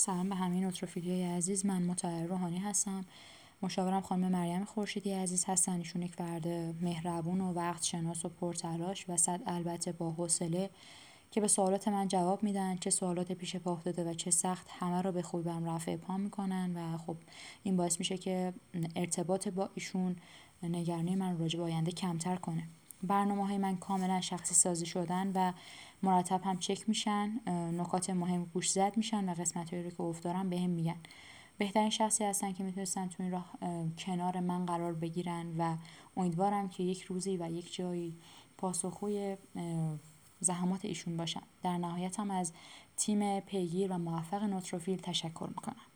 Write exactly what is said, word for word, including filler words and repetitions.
سلام به همه نوتروفیلیای عزیز. من مطهر روحانی هستم. مشاورم خانم مریم خورشیدی عزیز هستن. ایشون یک فرد مهربون و وقت شناس و پرتلاش و صد البته با حوصله که به سوالات من جواب میدن، چه سوالات پیش پا افتاده و چه سخت، همه رو به خوبی برام رفع پا میکنن و خب این باعث میشه که ارتباط با ایشون نگرانی من راجع به آینده کمتر کنه. برنامه‌های من کاملا شخصی سازی شدن و مرتب هم چک میشن، نکات مهم گوش زد میشن و قسمتایی رو که افتادم بهم میگن. بهترین شخصی هستن که میتونستن تو این راه کنار من قرار بگیرن و امیدوارم که یک روزی و یک جایی پاسخگوی زحمات ایشون باشم. در نهایت هم از تیم پیگیر و موفق نوتروفیل تشکر میکنم.